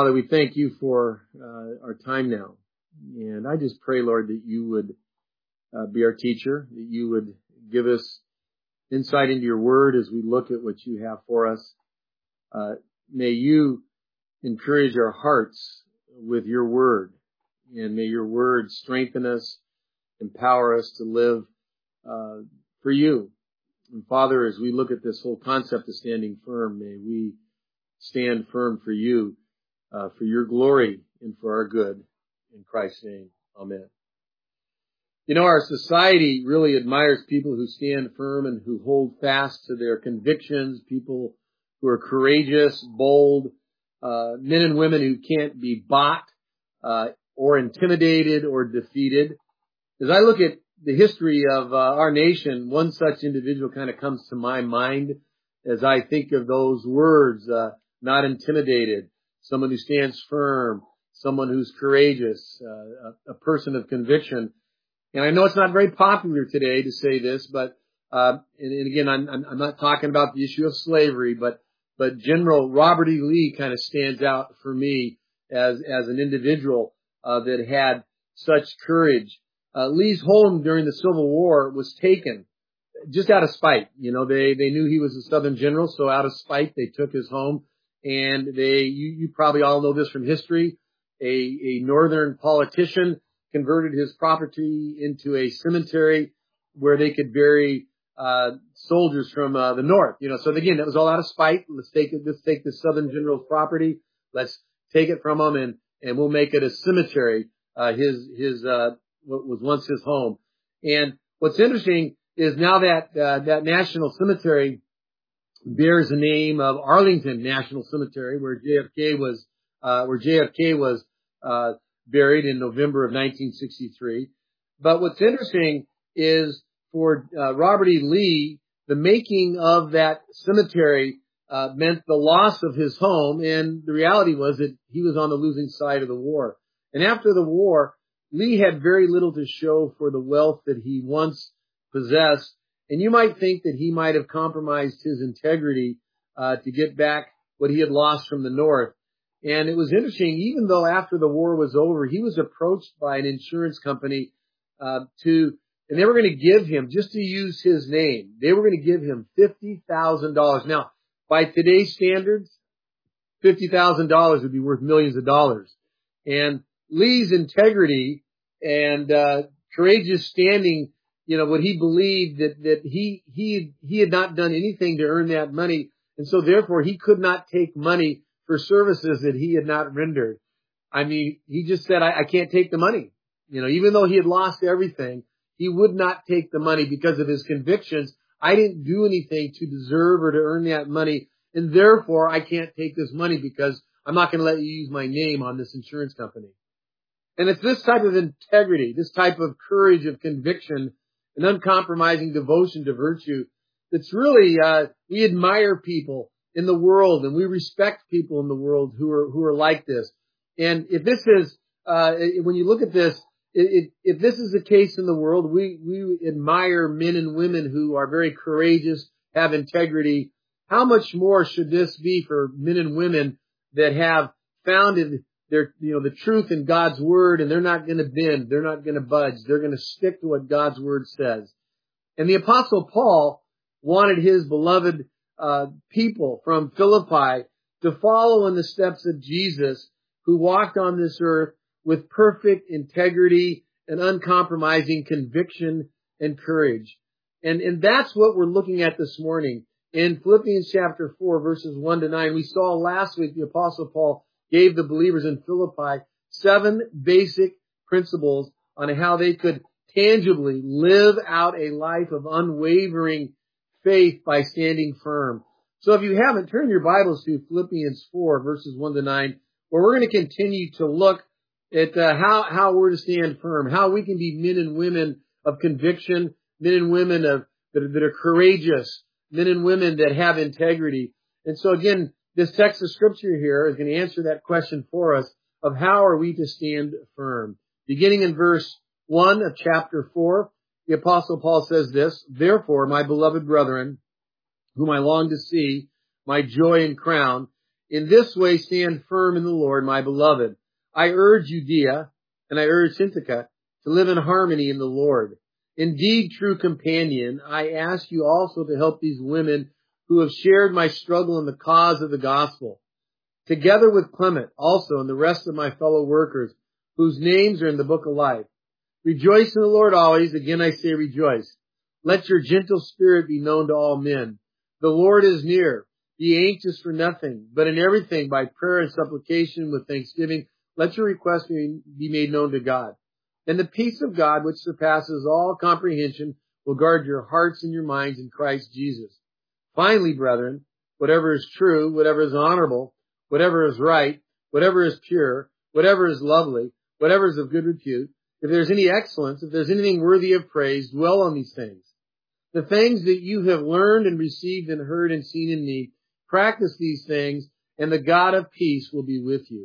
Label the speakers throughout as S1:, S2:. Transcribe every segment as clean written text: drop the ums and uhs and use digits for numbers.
S1: Father, we thank you for our time now. And I just pray, Lord, that you would be our teacher, that you would give us insight into your word as we look at what you have for us. May you encourage our hearts with your word, and may your word strengthen us, empower us to live for you. And Father, as we look at this whole concept of standing firm, may we stand firm for you, for your glory and for our good. In Christ's name, amen. You know, our society really admires people who stand firm and who hold fast to their convictions, people who are courageous, bold, men and women who can't be bought or intimidated or defeated. As I look at the history of our nation, one such individual kind of comes to my mind as I think of those words, not intimidated, someone who stands firm, someone who's courageous, a person of conviction. And I know it's not very popular today to say this, but and again, I'm not talking about the issue of slavery, but General Robert E. Lee kind of stands out for me as an individual that had such courage. Lee's home during the Civil War was taken just out of spite. You know, they knew he was a Southern general, so out of spite they took his home. And you probably all know this from history. A Northern politician converted his property into a cemetery where they could bury soldiers from the North. You know, so again, that was all out of spite. Let's take the Southern general's property. Let's take it from him and we'll make it a cemetery. His what was once his home. And what's interesting is now that National Cemetery bears the name of Arlington National Cemetery, where JFK was buried in November of 1963. But what's interesting is for Robert E. Lee, the making of that cemetery meant the loss of his home, and the reality was that he was on the losing side of the war. And after the war, Lee had very little to show for the wealth that he once possessed. And you might think that he might have compromised his integrity to get back what he had lost from the North. And it was interesting, even though after the war was over, he was approached by an insurance company and they were going to give him, just to use his name, they were going to give him $50,000. Now, by today's standards, $50,000 would be worth millions of dollars. And Lee's integrity and courageous standing, you know, what he believed that he had not done anything to earn that money, and so therefore he could not take money for services that he had not rendered. I mean, he just said, I can't take the money. You know, even though he had lost everything, he would not take the money because of his convictions. I didn't do anything to deserve or to earn that money, and therefore I can't take this money because I'm not going to let you use my name on this insurance company. And it's this type of integrity, this type of courage of conviction, an uncompromising devotion to virtue that's really, we admire people in the world and we respect people in the world who are like this. And if this is, when you look at this, if this is the case in the world, we admire men and women who are very courageous, have integrity. How much more should this be for men and women that have founded the truth in God's word, and they're not going to bend, they're not going to budge, they're going to stick to what God's word says. And the Apostle Paul wanted his beloved people from Philippi to follow in the steps of Jesus, who walked on this earth with perfect integrity and uncompromising conviction and courage. And that's what we're looking at this morning. In Philippians chapter 4, verses 1 to 9, we saw last week the Apostle Paul gave the believers in Philippi 7 basic principles on how they could tangibly live out a life of unwavering faith by standing firm. So if you haven't, turn your Bibles to Philippians 4, verses 1 to 9, where we're going to continue to look at how we're to stand firm, how we can be men and women of conviction, men and women that are courageous, men and women that have integrity. And so again, this text of scripture here is going to answer that question for us of how are we to stand firm. Beginning in verse 1 of chapter 4, the Apostle Paul says this, "Therefore, my beloved brethren, whom I long to see, my joy and crown, In this way stand firm in the Lord, my beloved. I urge Euodia and I urge Syntyche to live in harmony in the Lord. Indeed, true companion, I ask you also to help these women who have shared my struggle in the cause of the gospel, together with Clement also and the rest of my fellow workers, whose names are in the book of life. Rejoice in the Lord always. Again, I say rejoice. Let your gentle spirit be known to all men. The Lord is near. Be anxious for nothing, but in everything by prayer and supplication with thanksgiving, let your requests be made known to God. And the peace of God, which surpasses all comprehension, will guard your hearts and your minds in Christ Jesus. Finally, brethren, whatever is true, whatever is honorable, whatever is right, whatever is pure, whatever is lovely, whatever is of good repute, if there's any excellence, if there's anything worthy of praise, dwell on these things. The things that you have learned and received and heard and seen in me, practice these things, and the God of peace will be with you.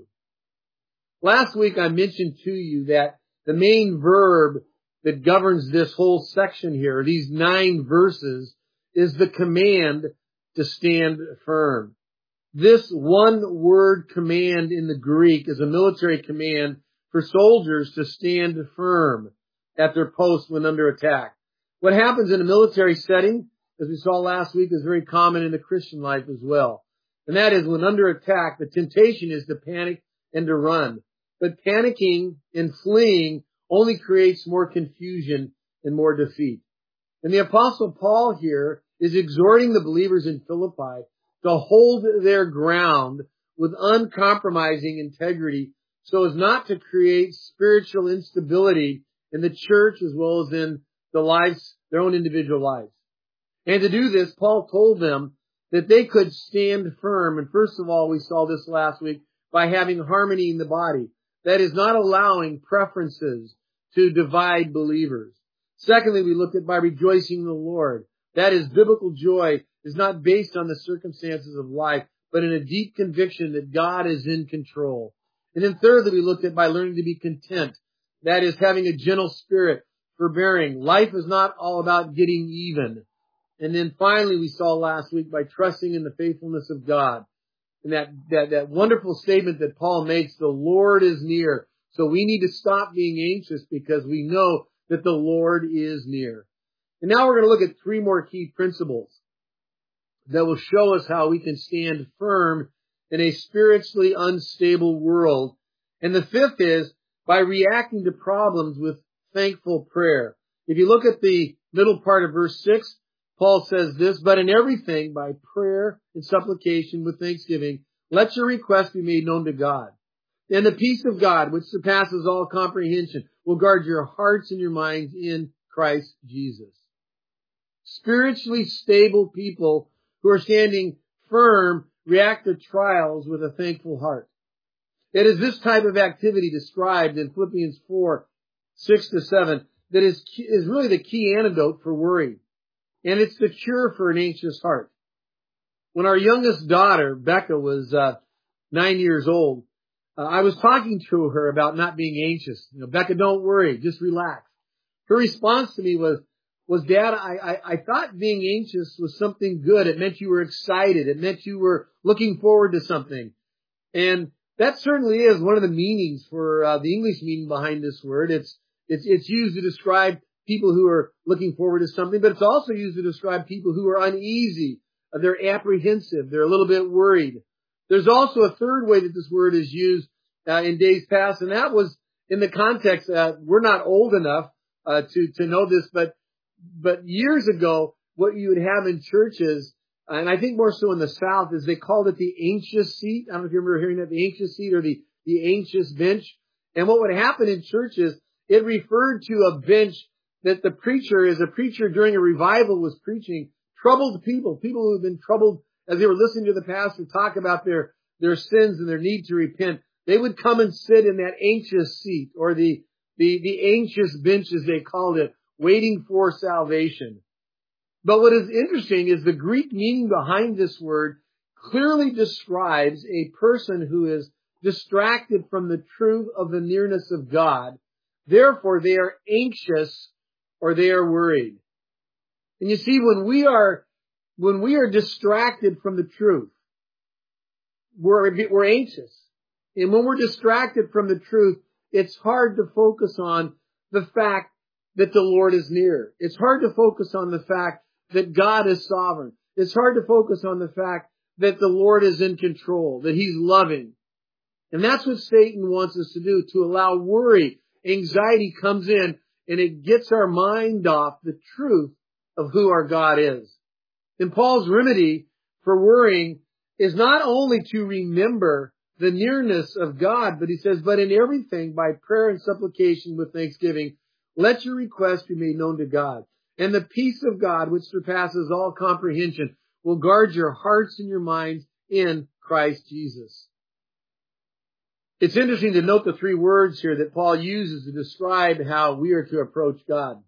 S1: Last week I mentioned to you that the main verb that governs this whole section here, these 9 verses, is the command to stand firm. This one-word command in the Greek is a military command for soldiers to stand firm at their post when under attack. What happens in a military setting, as we saw last week, is very common in the Christian life as well. And that is when under attack, the temptation is to panic and to run. But panicking and fleeing only creates more confusion and more defeat. And the Apostle Paul here is exhorting the believers in Philippi to hold their ground with uncompromising integrity so as not to create spiritual instability in the church as well as in the lives, their own individual lives. And to do this, Paul told them that they could stand firm. And first of all, we saw this last week by having harmony in the body. That is not allowing preferences to divide believers. Secondly, we looked at by rejoicing in the Lord. That is, biblical joy is not based on the circumstances of life, but in a deep conviction that God is in control. And then thirdly, we looked at by learning to be content. That is, having a gentle spirit, forbearing. Life is not all about getting even. And then finally, we saw last week by trusting in the faithfulness of God. And that wonderful statement that Paul makes, the Lord is near. So we need to stop being anxious because we know that the Lord is near. And now we're going to look at 3 more key principles that will show us how we can stand firm in a spiritually unstable world. And the 5th is by reacting to problems with thankful prayer. If you look at the middle part of verse 6, Paul says this, but in everything by prayer and supplication with thanksgiving, let your requests be made known to God. And the peace of God, which surpasses all comprehension, will guard your hearts and your minds in Christ Jesus. Spiritually stable people who are standing firm react to trials with a thankful heart. It is this type of activity described in Philippians 4, 6-7 that is really the key antidote for worry. And it's the cure for an anxious heart. When our youngest daughter, Becca, was 9 years old, I was talking to her about not being anxious. Becca, don't worry, just relax. Her response to me was, Dad, I thought being anxious was something good. It meant you were excited. It meant you were looking forward to something. And that certainly is one of the meanings for the English meaning behind this word. It's used to describe people who are looking forward to something, but it's also used to describe people who are uneasy. They're apprehensive. They're a little bit worried. There's also a third way that this word is used in days past, and that was in the context that we're not old enough to know this, but years ago, what you would have in churches, and I think more so in the South, is they called it the anxious seat. I don't know if you remember hearing that, the anxious seat or the anxious bench. And what would happen in churches, it referred to a bench that the preacher, as a preacher during a revival was preaching, troubled people who have been troubled as they were listening to the pastor talk about their sins and their need to repent. They would come and sit in that anxious seat, or the anxious bench as they called it, waiting for salvation. But what is interesting is the Greek meaning behind this word clearly describes a person who is distracted from the truth of the nearness of God. Therefore, they are anxious or they are worried. And you see, when we are distracted from the truth, we're anxious. And when we're distracted from the truth, it's hard to focus on the fact that the Lord is near. It's hard to focus on the fact that God is sovereign. It's hard to focus on the fact that the Lord is in control, that He's loving. And that's what Satan wants us to do, to allow worry. Anxiety comes in and it gets our mind off the truth of who our God is. And Paul's remedy for worrying is not only to remember the nearness of God, but he says, but in everything, by prayer and supplication with thanksgiving, let your requests be made known to God. And the peace of God, which surpasses all comprehension, will guard your hearts and your minds in Christ Jesus. It's interesting to note the three words here that Paul uses to describe how we are to approach God.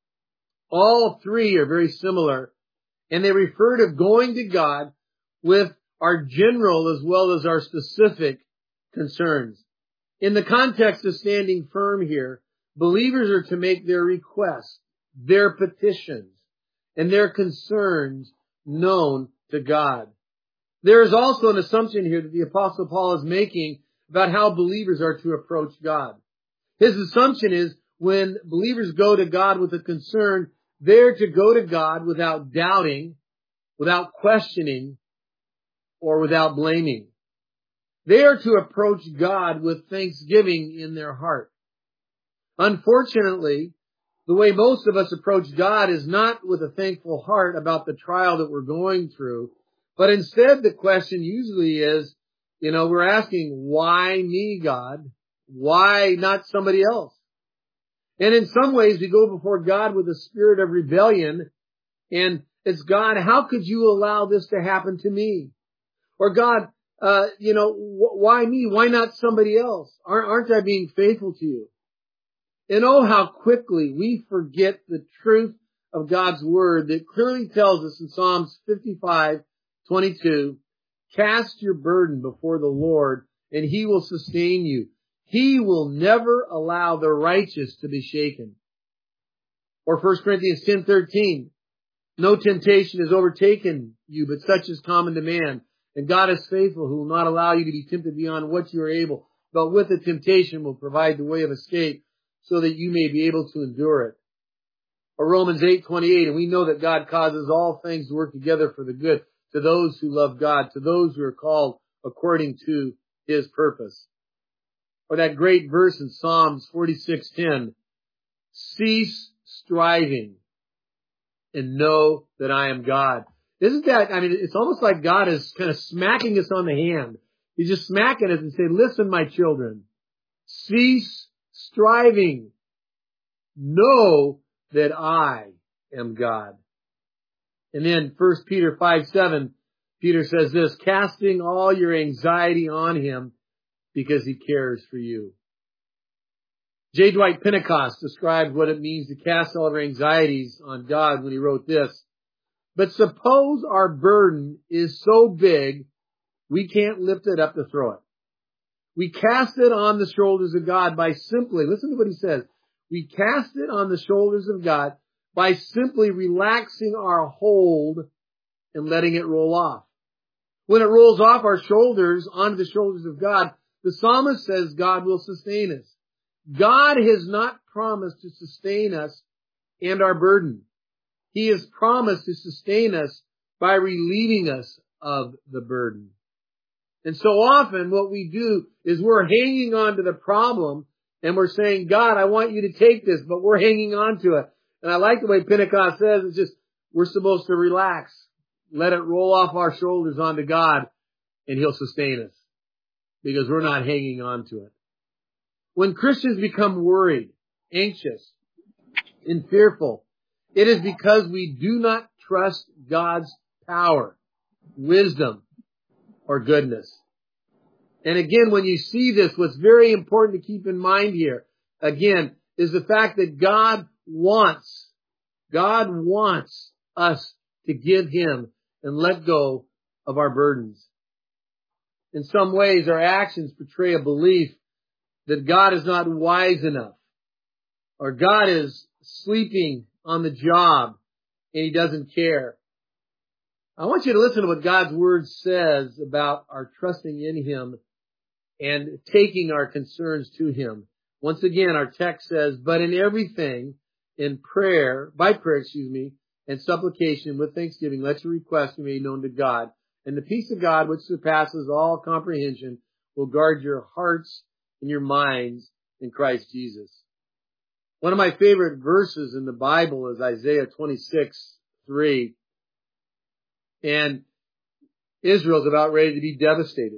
S1: All three are very similar, and they refer to going to God with our general as well as our specific concerns. In the context of standing firm here, believers are to make their requests, their petitions, and their concerns known to God. There is also an assumption here that the Apostle Paul is making about how believers are to approach God. His assumption is when believers go to God with a concern, they're to go to God without doubting, without questioning, or without blaming. They are to approach God with thanksgiving in their heart. Unfortunately, the way most of us approach God is not with a thankful heart about the trial that we're going through, but instead the question usually is, we're asking, why me, God? Why not somebody else? And in some ways we go before God with a spirit of rebellion, and it's, God, how could you allow this to happen to me? Or God, why me? Why not somebody else? Aren't I being faithful to you? And oh, how quickly we forget the truth of God's word that clearly tells us in Psalms 55:22, cast your burden before the Lord and He will sustain you. He will never allow the righteous to be shaken. Or 1 Corinthians 10:13, no temptation has overtaken you, but such is common to man. And God is faithful, who will not allow you to be tempted beyond what you are able, but with the temptation will provide the way of escape so that you may be able to endure it. Or Romans 8:28, and we know that God causes all things to work together for the good to those who love God, to those who are called according to His purpose. Or that great verse in Psalms 46:10, cease striving and know that I am God. Isn't that, it's almost like God is kind of smacking us on the hand. He's just smacking us and saying, listen, my children, cease striving. Know that I am God. And then 1 Peter 5:7, Peter says this, casting all your anxiety on Him because He cares for you. J. Dwight Pentecost described what it means to cast all of our anxieties on God when he wrote this. But suppose our burden is so big, we can't lift it up to throw it. We cast it on the shoulders of God by simply, listen to what he says, we cast it on the shoulders of God by simply relaxing our hold and letting it roll off. When it rolls off our shoulders onto the shoulders of God, the psalmist says God will sustain us. God has not promised to sustain us and our burden. He has promised to sustain us by relieving us of the burden. And so often what we do is we're hanging on to the problem and we're saying, God, I want you to take this, but we're hanging on to it. And I like the way Pentecost says, it's just, we're supposed to relax, let it roll off our shoulders onto God, and He'll sustain us because we're not hanging on to it. When Christians become worried, anxious, and fearful, it is because we do not trust God's power, wisdom, or goodness. And again, when you see this, what's very important to keep in mind here, again, is the fact that God wants us to give Him and let go of our burdens. In some ways, our actions portray a belief that God is not wise enough, or God is sleeping on the job and He doesn't care. I want you to listen to what God's Word says about our trusting in Him and taking our concerns to Him. Once again, our text says, but in everything, by prayer, and supplication with thanksgiving, let your requests be made known to God. And the peace of God, which surpasses all comprehension, will guard your hearts and your minds in Christ Jesus. One of my favorite verses in the Bible is Isaiah 26:3. And Israel's about ready to be devastated.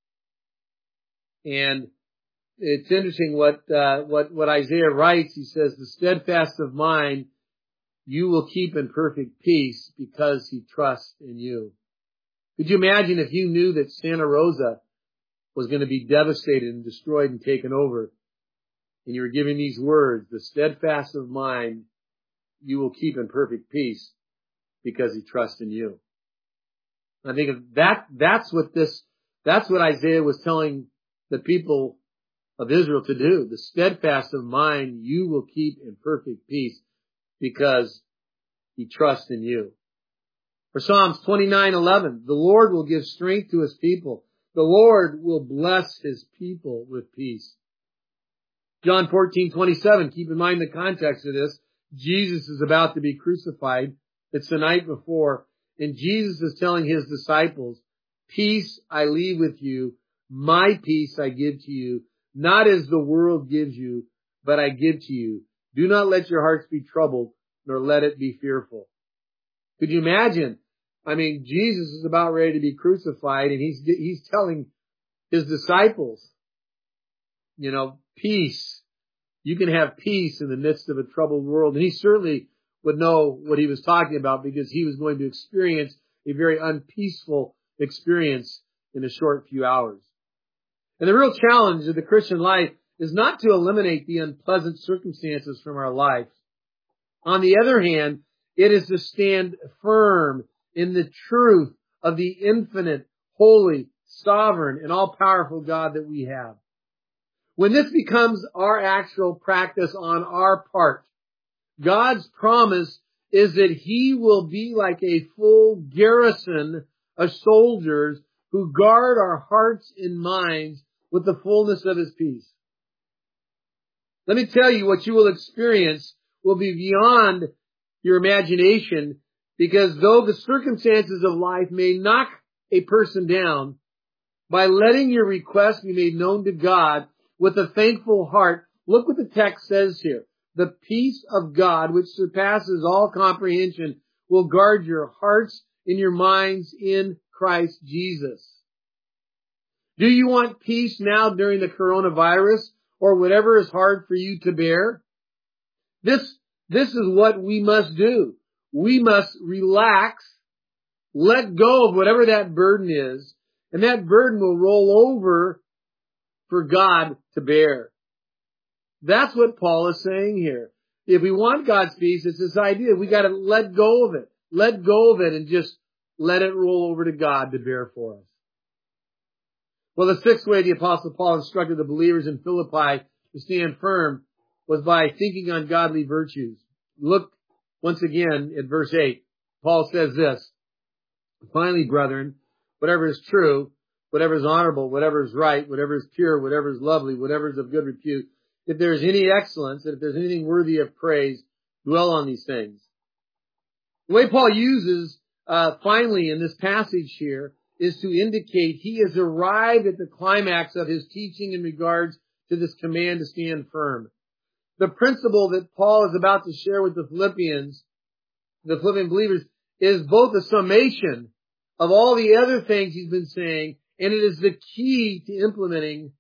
S1: And it's interesting what Isaiah writes. He says, the steadfast of mind you will keep in perfect peace because he trusts in you. Could you imagine if you knew that Santa Rosa was going to be devastated and destroyed and taken over, and you were giving these words, the steadfast of mind you will keep in perfect peace because he trusts in you. I think of that, that's what Isaiah was telling the people of Israel to do. The steadfast of mind you will keep in perfect peace because he trusts in you. For Psalms 29:11, the Lord will give strength to his people. The Lord will bless his people with peace. John 14:27, keep in mind the context of this. Jesus is about to be crucified. It's the night before. And Jesus is telling his disciples, peace I leave with you, my peace I give to you, not as the world gives you, but I give to you. Do not let your hearts be troubled, nor let it be fearful. Could you imagine? I mean, Jesus is about ready to be crucified, and he's telling his disciples, peace. You can have peace in the midst of a troubled world. And he certainly would know what he was talking about because he was going to experience a very unpeaceful experience in a short few hours. And the real challenge of the Christian life is not to eliminate the unpleasant circumstances from our life. On the other hand, it is to stand firm in the truth of the infinite, holy, sovereign, and all-powerful God that we have. When this becomes our actual practice on our part, God's promise is that he will be like a full garrison of soldiers who guard our hearts and minds with the fullness of his peace. Let me tell you, what you will experience will be beyond your imagination, because though the circumstances of life may knock a person down, by letting your request be made known to God with a thankful heart, look what the text says here. The peace of God, which surpasses all comprehension, will guard your hearts and your minds in Christ Jesus. Do you want peace now during the coronavirus or whatever is hard for you to bear? This is what we must do. We must relax, let go of whatever that burden is, and that burden will roll over for God to bear. That's what Paul is saying here. If we want God's peace, it's this idea. We got to let go of it. Let go of it and just let it roll over to God to bear for us. Well, the sixth way the Apostle Paul instructed the believers in Philippi to stand firm was by thinking on godly virtues. Look once again at verse 8. Paul says this, finally, brethren, whatever is true, whatever is honorable, whatever is right, whatever is pure, whatever is lovely, whatever is of good repute, if there is any excellence, and if there's anything worthy of praise, dwell on these things. The way Paul uses, finally, in this passage here, is to indicate he has arrived at the climax of his teaching in regards to this command to stand firm. The principle that Paul is about to share with the Philippian believers, is both a summation of all the other things he's been saying, and it is the key to implementing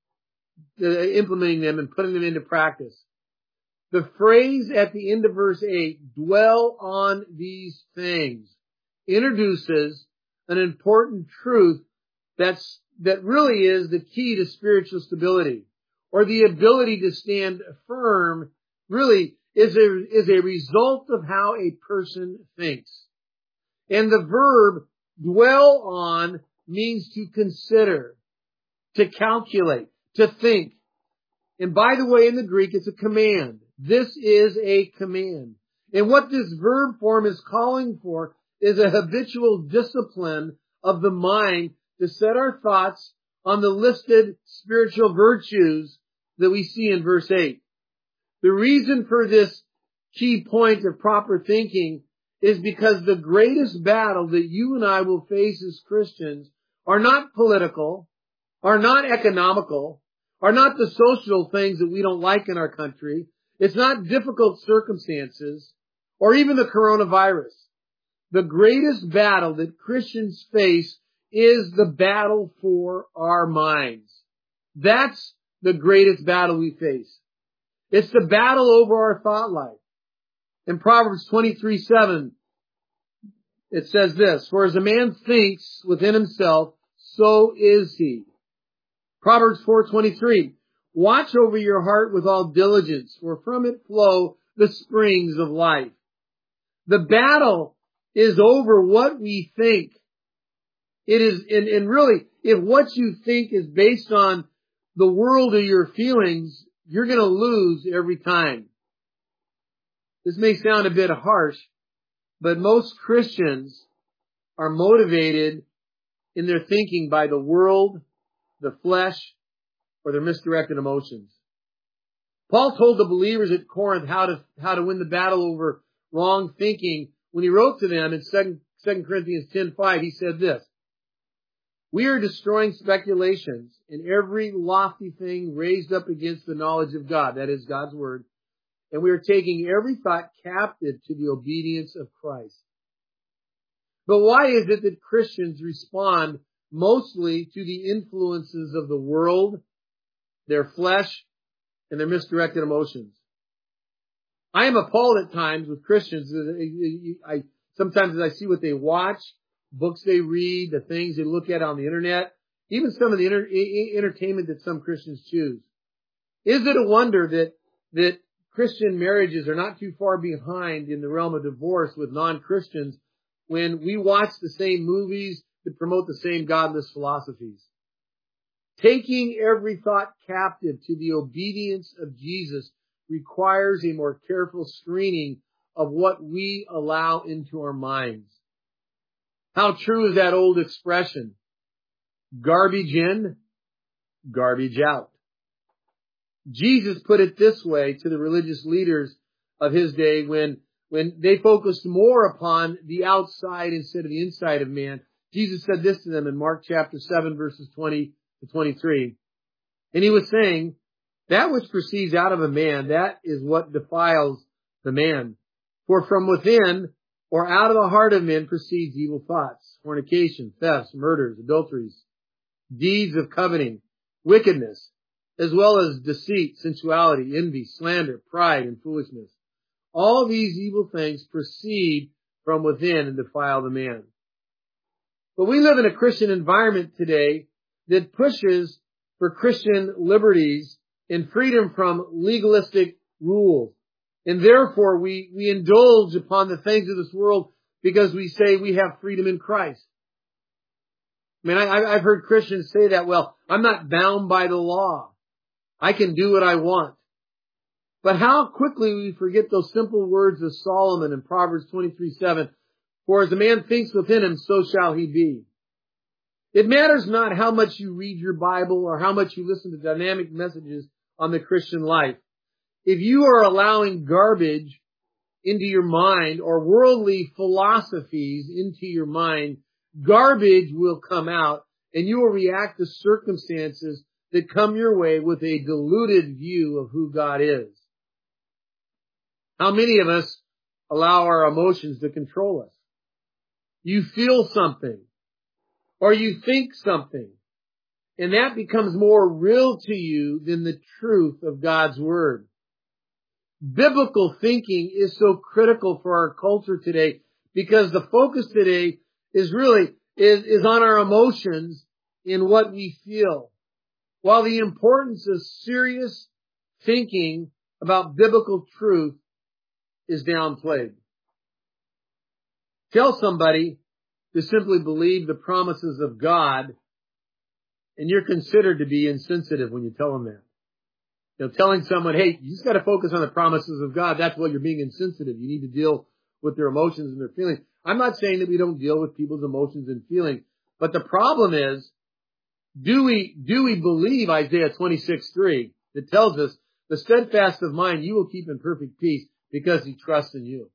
S1: them and putting them into practice. The phrase at the end of verse 8, dwell on these things, introduces an important truth that really is the key to spiritual stability, or the ability to stand firm, really is a result of how a person thinks. And the verb dwell on means to consider, to calculate, to think. And by the way, in the Greek, it's a command. This is a command. And what this verb form is calling for is a habitual discipline of the mind to set our thoughts on the listed spiritual virtues that we see in verse 8. The reason for this key point of proper thinking is because the greatest battle that you and I will face as Christians are not political, are not economical, are not the social things that we don't like in our country. It's not difficult circumstances or even the coronavirus. The greatest battle that Christians face is the battle for our minds. That's the greatest battle we face. It's the battle over our thought life. In Proverbs 23:7, it says this, "For as a man thinks within himself, so is he." Proverbs 4:23, "Watch over your heart with all diligence, for from it flow the springs of life." The battle is over what we think. It is, and really, if what you think is based on the world or your feelings, you're going to lose every time. This may sound a bit harsh, but most Christians are motivated in their thinking by the world, the flesh, or their misdirected emotions. Paul told the believers at Corinth how to win the battle over wrong thinking. When he wrote to them in 2 Corinthians 10:5, he said this, "We are destroying speculations and every lofty thing raised up against the knowledge of God," that is God's word, "and we are taking every thought captive to the obedience of Christ." But why is it that Christians respond mostly to the influences of the world, their flesh, and their misdirected emotions? I am appalled at times with Christians. Sometimes as I see what they watch, books they read, the things they look at on the internet, even some of the entertainment that some Christians choose. Is it a wonder that Christian marriages are not too far behind in the realm of divorce with non-Christians when we watch the same movies that promote the same godless philosophies? Taking every thought captive to the obedience of Jesus requires a more careful screening of what we allow into our minds. How true is that old expression? Garbage in, garbage out. Jesus put it this way to the religious leaders of his day when they focused more upon the outside instead of the inside of man. Jesus said this to them in Mark chapter 7, verses 20 to 23. And he was saying, "That which proceeds out of a man, that is what defiles the man. For from within, or out of the heart of men, proceeds evil thoughts, fornication, thefts, murders, adulteries, deeds of coveting, wickedness, as well as deceit, sensuality, envy, slander, pride, and foolishness. All these evil things proceed from within and defile the man." But we live in a Christian environment today that pushes for Christian liberties and freedom from legalistic rules. And therefore we indulge upon the things of this world because we say we have freedom in Christ. I mean, I've heard Christians say that, well, I'm not bound by the law. I can do what I want. But how quickly we forget those simple words of Solomon in Proverbs 23:7, "For as a man thinks within him, so shall he be." It matters not how much you read your Bible or how much you listen to dynamic messages on the Christian life. If you are allowing garbage into your mind or worldly philosophies into your mind, garbage will come out and you will react to circumstances that come your way with a diluted view of who God is. How many of us allow our emotions to control us? You feel something or you think something, and that becomes more real to you than the truth of God's Word. Biblical thinking is so critical for our culture today because the focus today is really on our emotions in what we feel, while the importance of serious thinking about biblical truth is downplayed. Tell somebody to simply believe the promises of God, and you're considered to be insensitive when you tell them that. You know, telling someone, hey, you just got to focus on the promises of God, that's what you're being insensitive. You need to deal with their emotions and their feelings. I'm not saying that we don't deal with people's emotions and feelings, but the problem is, do we believe Isaiah 26:3 that tells us, the steadfast of mind you will keep in perfect peace because he trusts in you?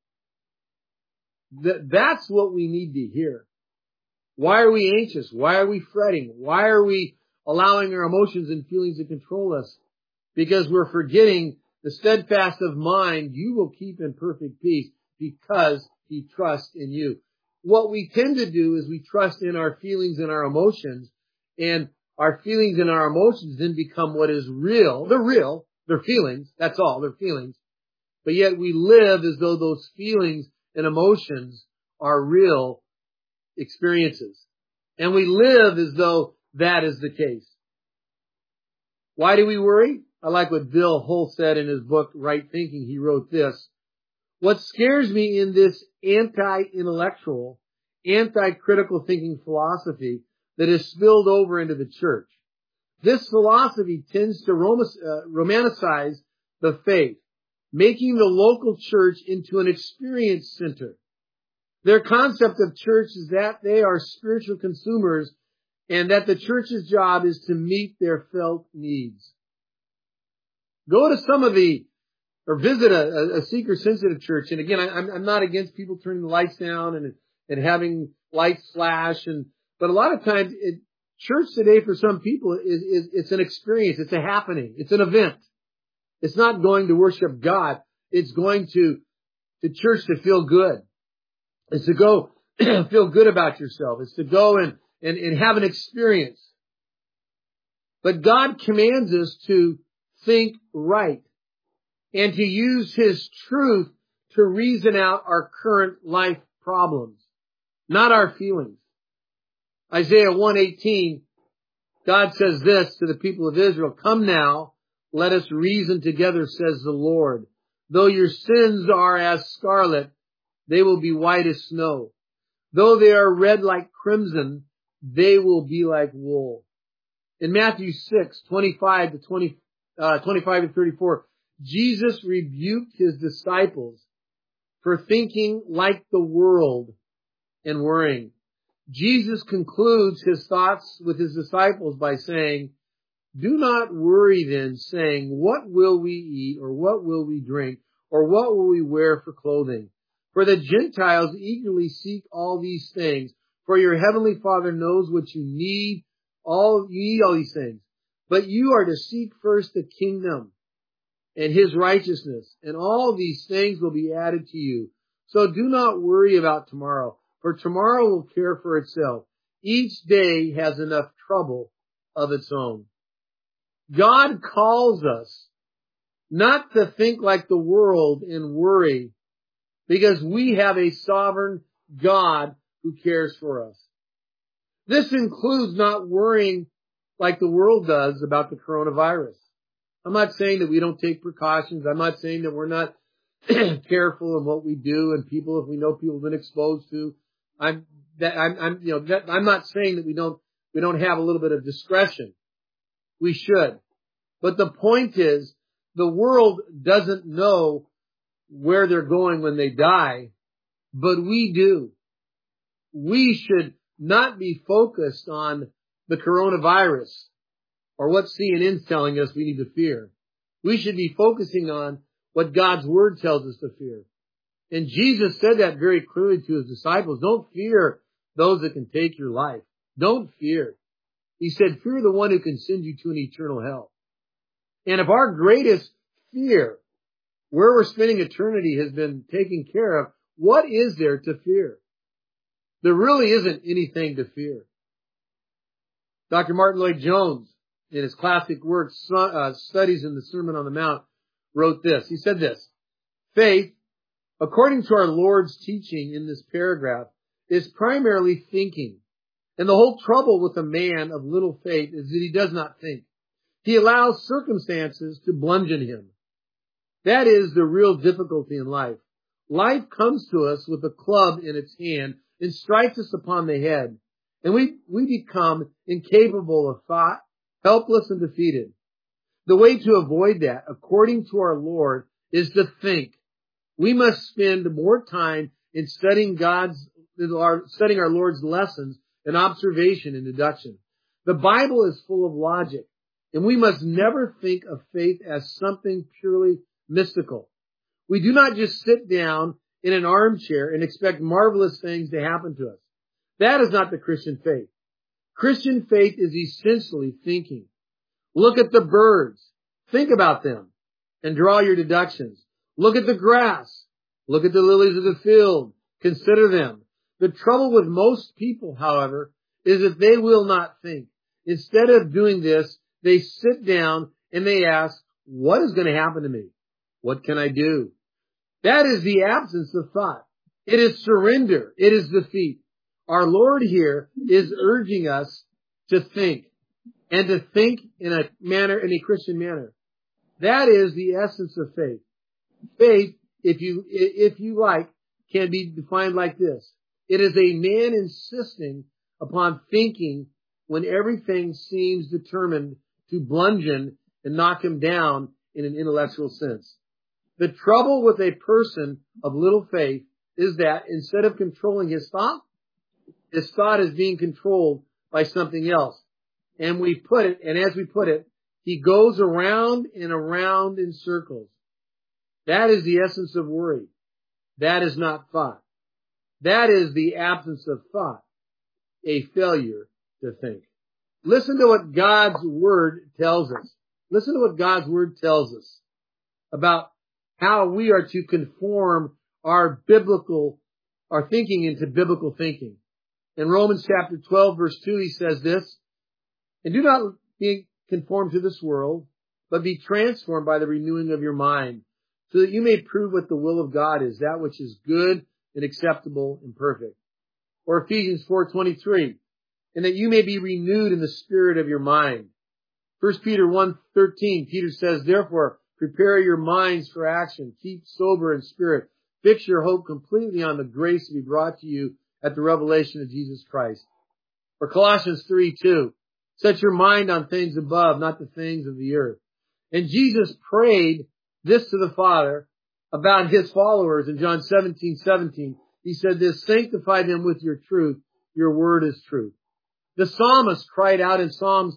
S1: That's what we need to hear. Why are we anxious? Why are we fretting? Why are we allowing our emotions and feelings to control us? Because we're forgetting the steadfast of mind you will keep in perfect peace because he trusts in you. What we tend to do is we trust in our feelings and our emotions, and our feelings and our emotions then become what is real. They're real. They're feelings. That's all. They're feelings. But yet we live as though those feelings and emotions are real experiences. And we live as though that is the case. Why do we worry? I like what Bill Hull said in his book, Right Thinking. He wrote this: what scares me in this anti-intellectual, anti-critical thinking philosophy that is spilled over into the church. This philosophy tends to romanticize the faith, making the local church into an experience center. Their concept of church is that they are spiritual consumers and that the church's job is to meet their felt needs. Go to or visit a seeker-sensitive church. And again, I'm not against people turning the lights down and having lights flash. But a lot of times, church today for some people it's an experience. It's a happening. It's an event. It's not going to worship God. It's going to church to feel good. It's to go feel good about yourself. It's to go and have an experience. But God commands us to think right and to use his truth to reason out our current life problems, not our feelings. Isaiah 1:18, God says this to the people of Israel: come now, let us reason together, says the Lord. Though your sins are as scarlet, they will be white as snow. Though they are red like crimson, they will be like wool. In Matthew 6:25 to 34, Jesus rebuked his disciples for thinking like the world and worrying. Jesus concludes his thoughts with his disciples by saying, do not worry then, saying, what will we eat, or what will we drink, or what will we wear for clothing? For the Gentiles eagerly seek all these things, for your heavenly Father knows what you need. You need all these things. But you are to seek first the kingdom and his righteousness, and all these things will be added to you. So do not worry about tomorrow, for tomorrow will care for itself. Each day has enough trouble of its own. God calls us not to think like the world and worry, because we have a sovereign God who cares for us. This includes not worrying like the world does about the coronavirus. I'm not saying that we don't take precautions. I'm not saying that we're not careful in what we do and people, if we know people have been exposed to. I'm not saying that we don't have a little bit of discretion. We should. But the point is, the world doesn't know where they're going when they die, but we do. We should not be focused on the coronavirus or what CNN's telling us we need to fear. We should be focusing on what God's Word tells us to fear. And Jesus said that very clearly to his disciples. Don't fear those that can take your life. Don't fear. He said, fear the one who can send you to an eternal hell. And if our greatest fear, where we're spending eternity, has been taken care of, what is there to fear? There really isn't anything to fear. Dr. Martin Lloyd-Jones, in his classic work, Studies in the Sermon on the Mount, wrote this. He said this: faith, according to our Lord's teaching in this paragraph, is primarily thinking. And the whole trouble with a man of little faith is that he does not think. He allows circumstances to bludgeon him. That is the real difficulty in life. Life comes to us with a club in its hand and strikes us upon the head. And we become incapable of thought, helpless and defeated. The way to avoid that, according to our Lord, is to think. We must spend more time in studying God's studying our Lord's lessons in observation and deduction. The Bible is full of logic, and we must never think of faith as something purely mystical. We do not just sit down in an armchair and expect marvelous things to happen to us. That is not the Christian faith. Christian faith is essentially thinking. Look at the birds. Think about them and draw your deductions. Look at the grass. Look at the lilies of the field. Consider them. The trouble with most people, however, is that they will not think. Instead of doing this, they sit down and they ask, what is going to happen to me? What can I do? That is the absence of thought. It is surrender. It is defeat. Our Lord here is urging us to think, and to think in a Christian manner. That is the essence of faith. Faith, if you like, can be defined like this. It is a man insisting upon thinking when everything seems determined to bludgeon and knock him down in an intellectual sense. The trouble with a person of little faith is that instead of controlling his thought is being controlled by something else. And as we put it, he goes around and around in circles. That is the essence of worry. That is not thought. That is the absence of thought, a failure to think. Listen to what God's Word tells us. Listen to what God's Word tells us about how we are to conform our thinking into biblical thinking. In Romans chapter 12, verse 2, he says this, and do not be conformed to this world, but be transformed by the renewing of your mind, so that you may prove what the will of God is, that which is good and acceptable and perfect. Or Ephesians 4:23, and that you may be renewed in the spirit of your mind. 1 Peter 1:13, Peter says, therefore, prepare your minds for action, keep sober in spirit, fix your hope completely on the grace to be brought to you at the revelation of Jesus Christ. Or Colossians 3:2, set your mind on things above, not the things of the earth. And Jesus prayed this to the Father about his followers in John 17:17. He said this, sanctify them with your truth. Your word is truth. The psalmist cried out in Psalms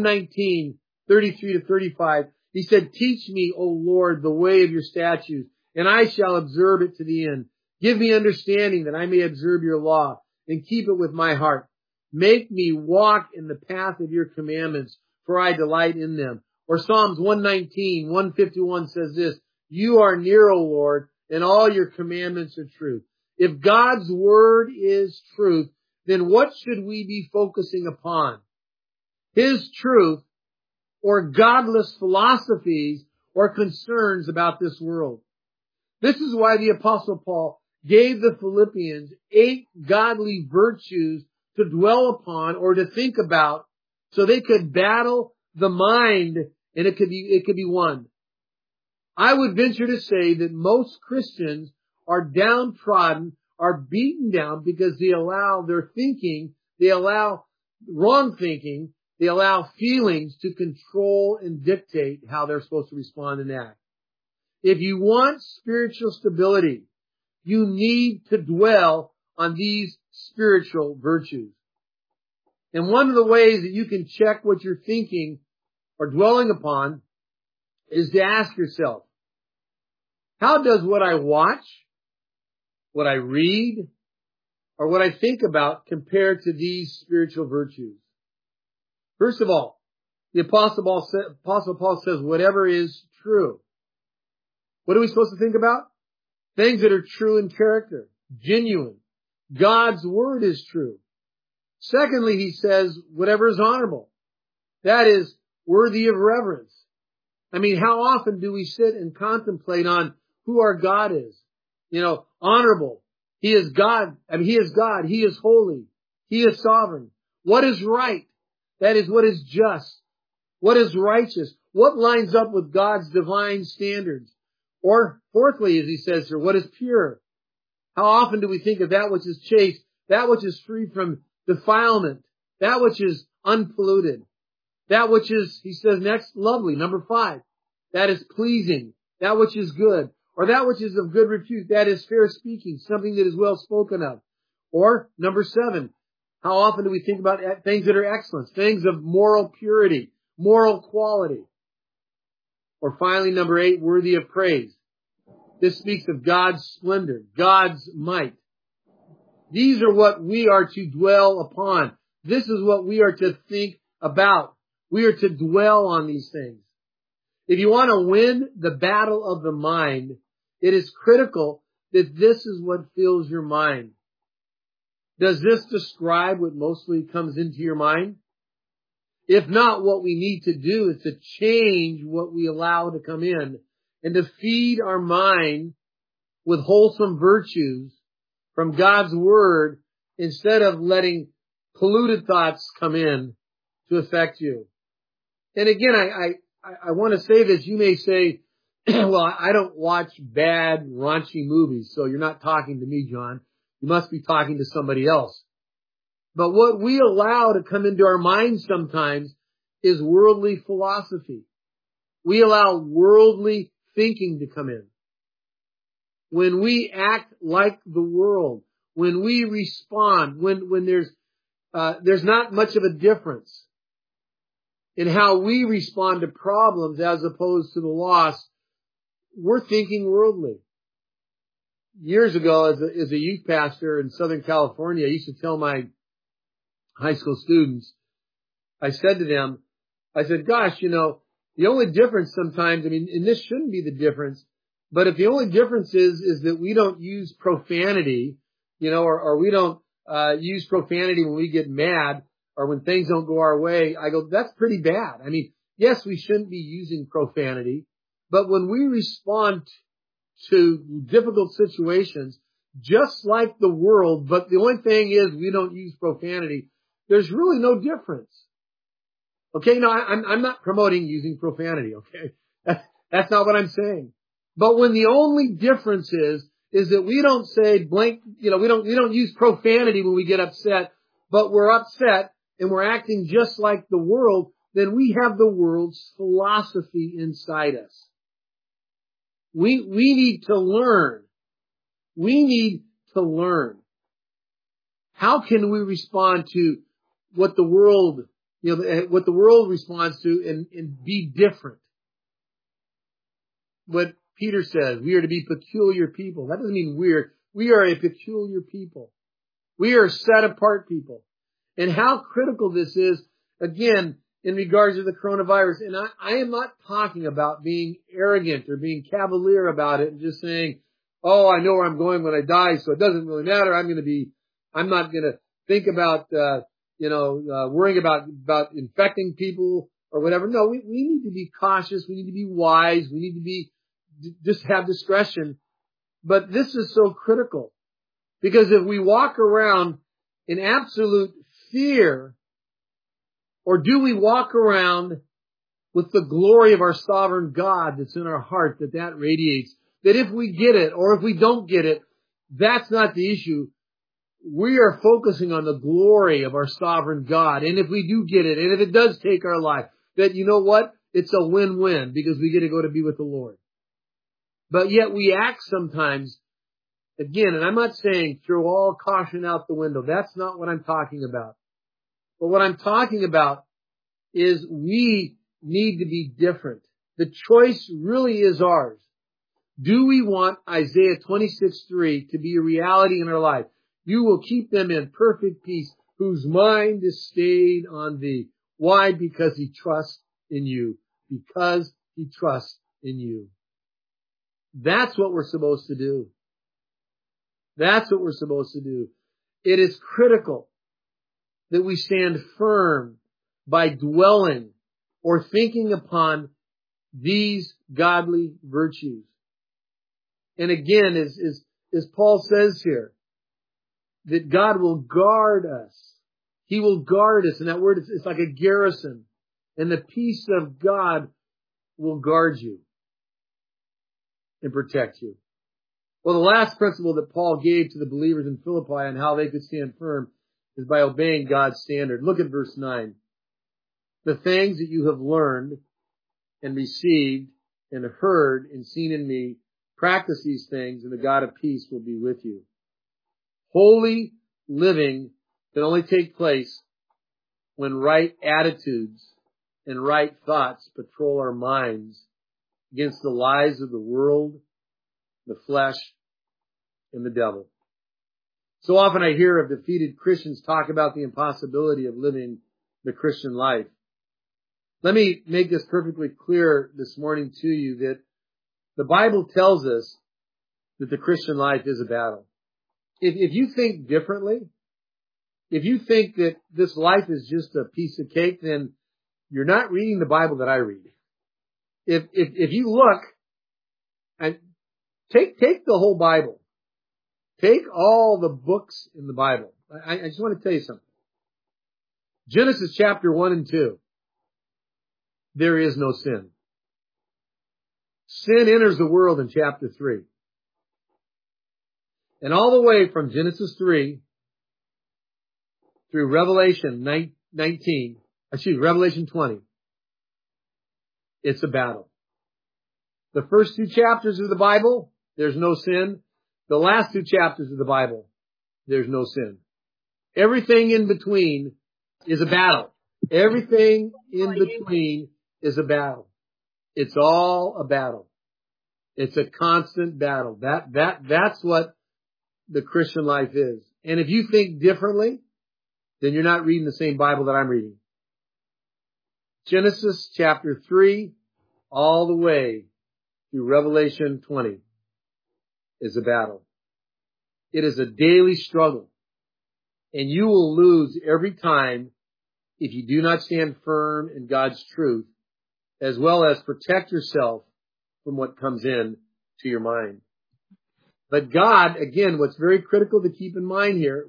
S1: 119:33-35. He said, teach me, O Lord, the way of your statutes, and I shall observe it to the end. Give me understanding that I may observe your law and keep it with my heart. Make me walk in the path of your commandments, for I delight in them. Or Psalms 119:151 says this, you are near, O Lord, and all your commandments are truth. If God's word is truth, then what should we be focusing upon? His truth or godless philosophies or concerns about this world? This is why the Apostle Paul gave the Philippians 8 godly virtues to dwell upon or to think about so they could battle the mind and it could be won. I would venture to say that most Christians are downtrodden, are beaten down because they allow their thinking, they allow wrong thinking, they allow feelings to control and dictate how they're supposed to respond and act. If you want spiritual stability, you need to dwell on these spiritual virtues. And one of the ways that you can check what you're thinking or dwelling upon is to ask yourself, how does what I watch, what I read, or what I think about compare to these spiritual virtues? First of all, the Apostle Paul says, whatever is true. What are we supposed to think about? Things that are true in character, genuine. God's word is true. Secondly, he says, whatever is honorable. That is worthy of reverence. I mean, how often do we sit and contemplate on who our God is? Honorable. He is God. He is God. He is holy. He is sovereign. What is right? That is what is just. What is righteous? What lines up with God's divine standards? Or fourthly, as he says here, what is pure? How often do we think of that which is chaste, that which is free from defilement, that which is unpolluted, that which is, he says next, lovely, number 5, that is pleasing, that which is good, or that which is of good repute, that is fair speaking, something that is well spoken of. Or number 7, how often do we think about things that are excellence, things of moral purity, moral quality? Or finally, number 8, worthy of praise. This speaks of God's splendor, God's might. These are what we are to dwell upon. This is what we are to think about. We are to dwell on these things. If you want to win the battle of the mind, it is critical that this is what fills your mind. Does this describe what mostly comes into your mind? If not, what we need to do is to change what we allow to come in and to feed our mind with wholesome virtues from God's Word instead of letting polluted thoughts come in to affect you. And again, I want to say this. You may say, well, I don't watch bad, raunchy movies, so you're not talking to me, John. You must be talking to somebody else. But what we allow to come into our minds sometimes is worldly philosophy. We allow worldly thinking to come in. When we act like the world, when we respond, when there's not much of a difference in how we respond to problems as opposed to the loss, we're thinking worldly. Years ago, as a youth pastor in Southern California, I used to tell my high school students, I said to them, gosh, the only difference sometimes, and this shouldn't be the difference, but if the only difference is that we don't use profanity, or we don't use profanity when we get mad or when things don't go our way, I go, that's pretty bad. Yes, we shouldn't be using profanity, but when we respond to difficult situations, just like the world, but the only thing is we don't use profanity, there's really no difference. Okay, no, I'm not promoting using profanity, okay? That's not what I'm saying. But when the only difference is that we don't say blank, we don't use profanity when we get upset, but we're upset and we're acting just like the world, then we have the world's philosophy inside us. We need to learn. We need to learn. How can we respond to what the world, what the world responds to and be different? What Peter says, we are to be peculiar people. That doesn't mean weird. We are a peculiar people. We are set apart people. And how critical this is, again, in regards to the coronavirus. And I am not talking about being arrogant or being cavalier about it and just saying, oh, I know where I'm going when I die, so it doesn't really matter. I'm not going to think about, worrying about infecting people or whatever. No, we need to be cautious. We need to be wise. We need to just have discretion. But this is so critical because if we walk around in absolute fear, or do we walk around with the glory of our sovereign God that's in our heart, that radiates, that if we get it or if we don't get it, that's not the issue. We are focusing on the glory of our sovereign God. And if we do get it, and if it does take our life, that you know what? It's a win-win because we get to go to be with the Lord. But yet we act sometimes, again, and I'm not saying throw all caution out the window. That's not what I'm talking about. But what I'm talking about is we need to be different. The choice really is ours. Do we want Isaiah 26:3 to be a reality in our life? You will keep them in perfect peace, whose mind is stayed on thee. Why? Because he trusts in you. Because he trusts in you. That's what we're supposed to do. That's what we're supposed to do. It is critical that we stand firm by dwelling or thinking upon these godly virtues. And again, as Paul says here, that God will guard us. He will guard us. And that word, it's like a garrison. And the peace of God will guard you and protect you. Well, the last principle that Paul gave to the believers in Philippi on how they could stand firm is by obeying God's standard. Look at verse 9. The things that you have learned and received and heard and seen in me, practice these things, and the God of peace will be with you. Wholly living can only take place when right attitudes and right thoughts patrol our minds against the lies of the world, the flesh, and the devil. So often I hear of defeated Christians talk about the impossibility of living the Christian life. Let me make this perfectly clear this morning to you that the Bible tells us that the Christian life is a battle. If you think differently, if you think that this life is just a piece of cake, then you're not reading the Bible that I read. If you look and take the whole Bible, take all the books in the Bible. I just want to tell you something. Genesis chapter 1 and 2. There is no sin. Sin enters the world in chapter 3. And all the way from Genesis 3 through Revelation 20, it's a battle. The first 2 chapters of the Bible, there's no sin. The last 2 chapters of the Bible, there's no sin. Everything in between is a battle. Everything in between is a battle. It's all a battle. It's a constant battle. That's what the Christian life is. And if you think differently, then you're not reading the same Bible that I'm reading. Genesis chapter 3 all the way through Revelation 20 is a battle. It is a daily struggle. And you will lose every time if you do not stand firm in God's truth, as well as protect yourself from what comes in to your mind. But God, again, what's very critical to keep in mind here,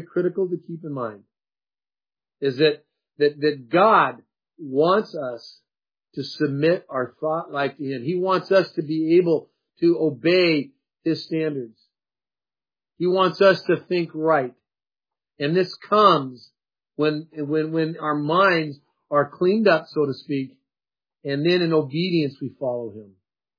S1: is that God wants us to submit our thought life to Him. He wants us to be able to obey His standards. He wants us to think right. And this comes when our minds are cleaned up, so to speak, and then in obedience we follow Him.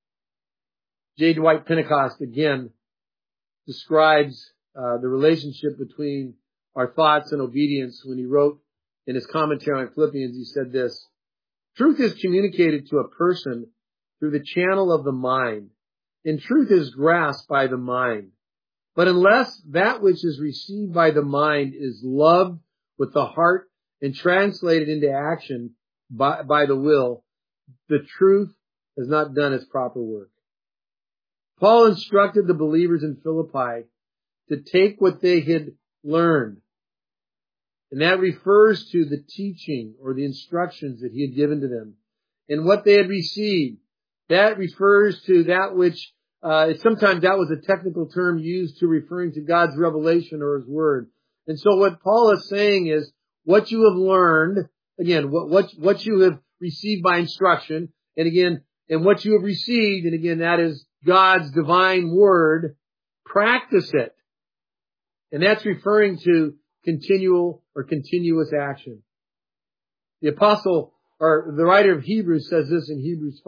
S1: J. Dwight Pentecost, again, describes the relationship between our thoughts and obedience when he wrote in his commentary on Philippians. He said this: truth is communicated to a person through the channel of the mind, and truth is grasped by the mind. But unless that which is received by the mind is loved with the heart and translated into action by the will, the truth has not done its proper work. Paul instructed the believers in Philippi to take what they had learned, and that refers to the teaching or the instructions that he had given to them, and what they had received. That refers to that which sometimes that was a technical term used to referring to God's revelation or His Word. And so what Paul is saying is what you have learned, again, what you have received by instruction, and again, and what you have received, and again, that is God's divine Word, practice it. And that's referring to continual or continuous action. The apostle, or the writer of Hebrews says this in Hebrews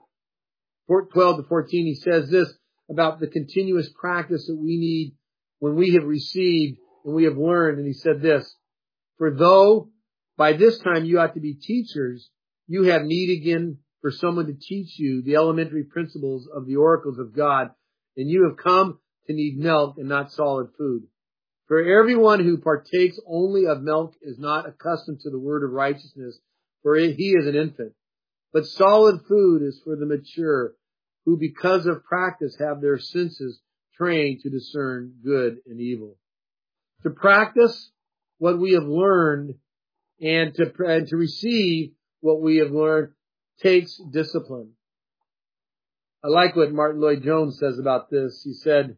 S1: 5:12-14. He says this about the continuous practice that we need when we have received and we have learned. And he said this: for though by this time you ought to be teachers, you have need again for someone to teach you the elementary principles of the oracles of God, and you have come to need milk and not solid food. For everyone who partakes only of milk is not accustomed to the word of righteousness, for he is an infant. But solid food is for the mature, who because of practice have their senses trained to discern good and evil. To practice what we have learned and to receive what we have learned takes discipline. I like what Martin Lloyd-Jones says about this. He said,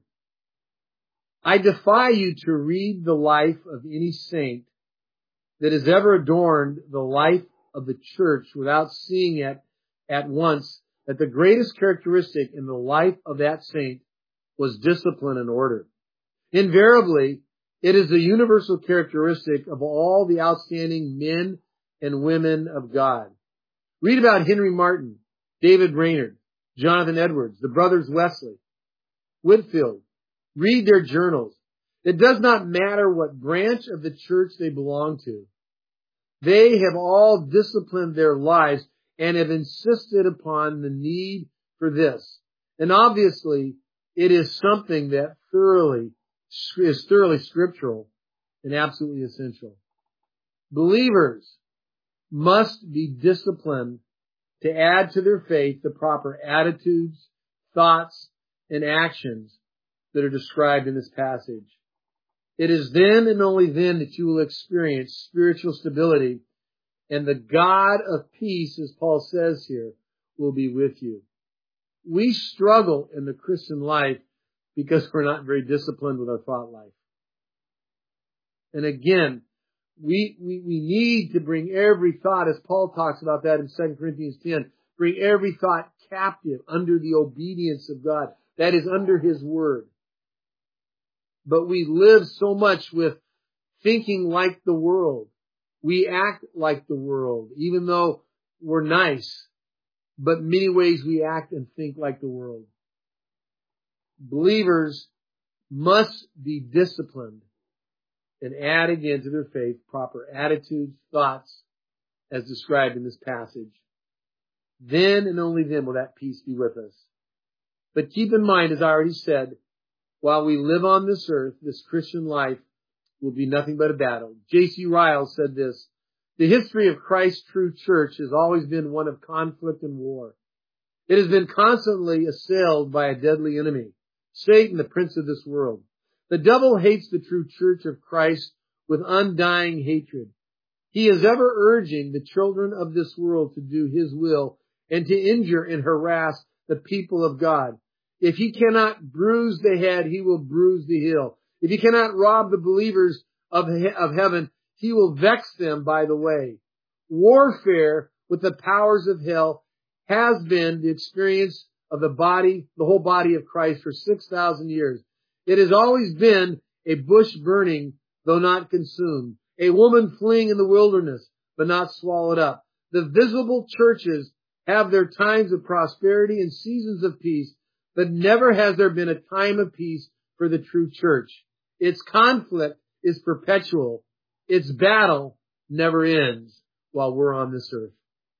S1: I defy you to read the life of any saint that has ever adorned the life of the church without seeing it at once that the greatest characteristic in the life of that saint was discipline and order. Invariably, it is the universal characteristic of all the outstanding men and women of God. Read about Henry Martyn, David Brainerd, Jonathan Edwards, the brothers Wesley, Whitefield. Read their journals. It does not matter what branch of the church they belong to. They have all disciplined their lives and have insisted upon the need for this. And obviously, it is something that is thoroughly scriptural and absolutely essential. Believers must be disciplined to add to their faith the proper attitudes, thoughts, and actions that are described in this passage. It is then and only then that you will experience spiritual stability, and the God of peace, as Paul says here, will be with you. We struggle in the Christian life because we're not very disciplined with our thought life. And again, we need to bring every thought, as Paul talks about that in 2 Corinthians 10, bring every thought captive under the obedience of God. That is under His Word. But we live so much with thinking like the world. We act like the world, even though we're nice. But in many ways we act and think like the world. Believers must be disciplined and add again to their faith proper attitudes, thoughts, as described in this passage. Then and only then will that peace be with us. But keep in mind, as I already said, while we live on this earth, this Christian life will be nothing but a battle. J.C. Ryle said this: the history of Christ's true church has always been one of conflict and war. It has been constantly assailed by a deadly enemy, Satan, the prince of this world. The devil hates the true church of Christ with undying hatred. He is ever urging the children of this world to do his will and to injure and harass the people of God. If he cannot bruise the head, he will bruise the heel. If he cannot rob the believers of heaven, he will vex them by the way. Warfare with the powers of hell has been the experience of the whole body of Christ for 6,000 years. It has always been a bush burning, though not consumed. A woman fleeing in the wilderness, but not swallowed up. The visible churches have their times of prosperity and seasons of peace, but never has there been a time of peace for the true church. Its conflict is perpetual. Its battle never ends while we're on this earth.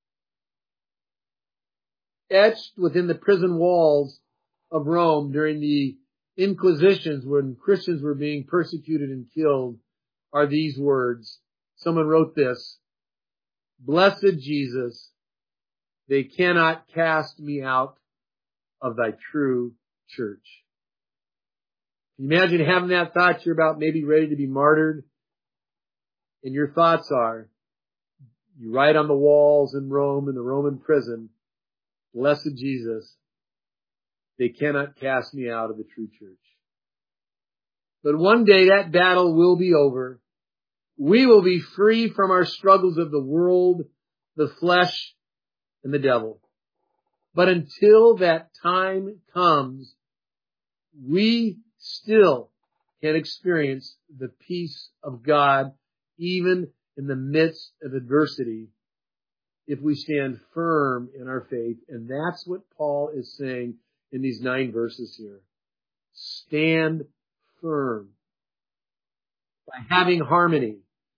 S1: Etched within the prison walls of Rome during the Inquisitions, when Christians were being persecuted and killed, are these words. Someone wrote this: "Blessed Jesus, they cannot cast me out of thy true church." Can you imagine having that thought? You're about maybe ready to be martyred, and your thoughts are, you write on the walls in Rome, in the Roman prison, "Blessed Jesus, they cannot cast me out of the true church." But one day that battle will be over. We will be free from our struggles of the world, the flesh, and the devil. But until that time comes, we still can experience the peace of God even in the midst of adversity if we stand firm in our faith. And that's what Paul is saying in these 9 verses here. Stand firm. By having harmony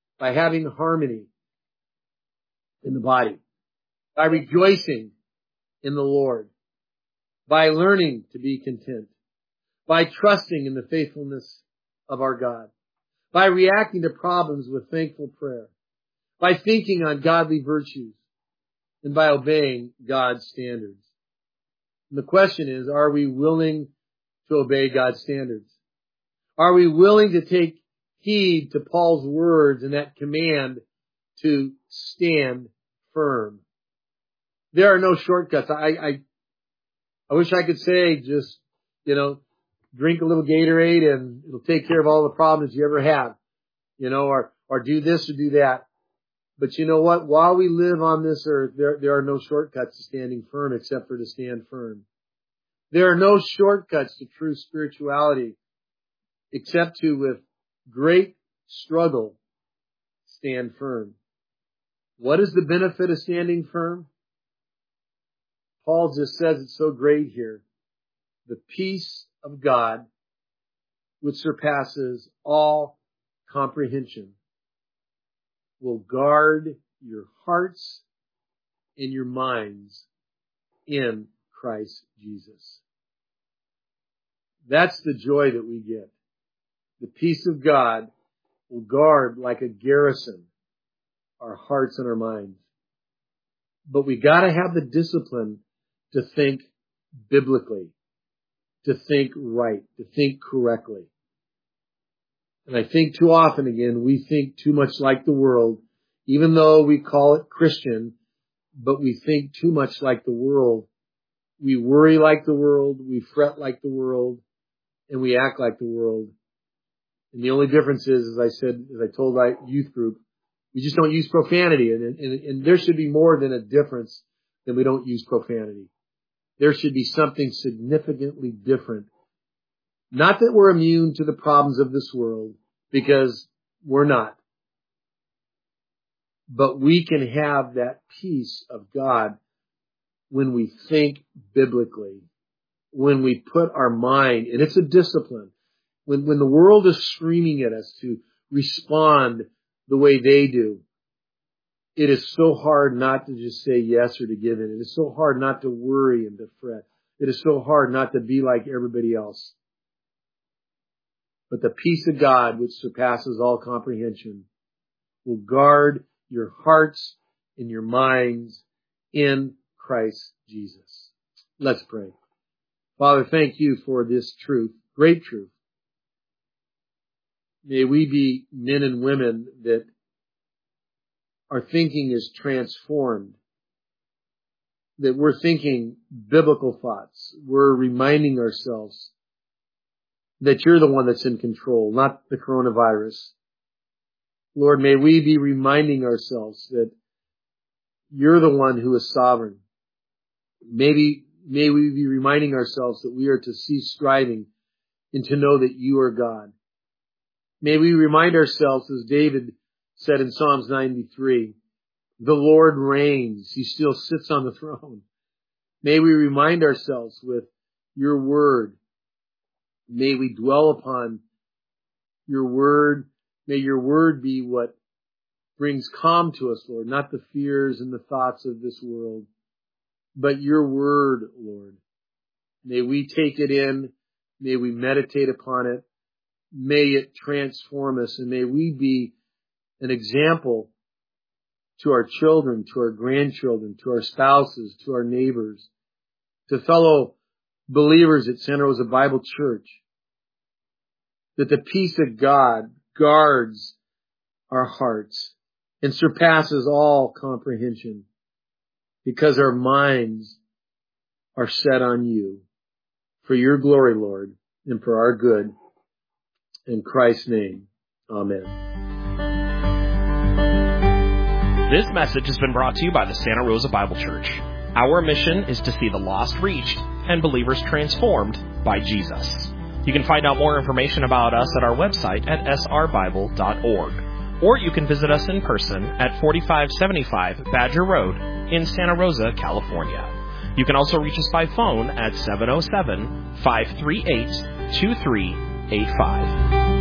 S1: in the body, by rejoicing in the Lord, by learning to be content, by trusting in the faithfulness of our God, by reacting to problems with thankful prayer, by thinking on godly virtues, and by obeying God's standards. And the question is, are we willing to obey God's standards? Are we willing to take heed to Paul's words and that command to stand firm? There are no shortcuts. I wish I could say just, drink a little Gatorade and it'll take care of all the problems you ever have, or do this or do that. But you know what? While we live on this earth, there are no shortcuts to standing firm except for to stand firm. There are no shortcuts to true spirituality except to, with great struggle, stand firm. What is the benefit of standing firm? Paul just says it's so great here. The peace of God which surpasses all comprehension, will guard your hearts and your minds in Christ Jesus. That's the joy that we get. The peace of God will guard like a garrison our hearts and our minds. But we got to have the discipline to think biblically, to think right, to think correctly. And I think too often, again, we think too much like the world, even though we call it Christian, but we think too much like the world. We worry like the world, we fret like the world, and we act like the world. And the only difference is, as I told our youth group, we just don't use profanity. And there should be more than a difference than we don't use profanity. There should be something significantly different. Not that we're immune to the problems of this world, because we're not. But we can have that peace of God when we think biblically, when we put our mind, and it's a discipline. When the world is screaming at us to respond the way they do, it is so hard not to just say yes or to give in. It is so hard not to worry and to fret. It is so hard not to be like everybody else. But the peace of God, which surpasses all comprehension, will guard your hearts and your minds in Christ Jesus. Let's pray. Father, thank you for this truth, great truth. May we be men and women that our thinking is transformed, that we're thinking biblical thoughts. We're reminding ourselves that you're the one that's in control, not the coronavirus. Lord, may we be reminding ourselves that you're the one who is sovereign. May we be reminding ourselves that we are to cease striving and to know that you are God. May we remind ourselves, as David said in Psalms 93, the Lord reigns. He still sits on the throne. May we remind ourselves with your word. May we dwell upon your word. May your word be what brings calm to us, Lord, not the fears and the thoughts of this world, but your word, Lord. May we take it in. May we meditate upon it. May it transform us, and may we be an example to our children, to our grandchildren, to our spouses, to our neighbors, to fellow believers at Santa Rosa Bible Church, that the peace of God guards our hearts and surpasses all comprehension, because our minds are set on you for your glory, Lord, and for our good. In Christ's name, amen.
S2: This message has been brought to you by the Santa Rosa Bible Church. Our mission is to see the lost reached and believers transformed by Jesus. You can find out more information about us at our website at srbible.org, or you can visit us in person at 4575 Badger Road in Santa Rosa, California. You can also reach us by phone at 707-538-2385.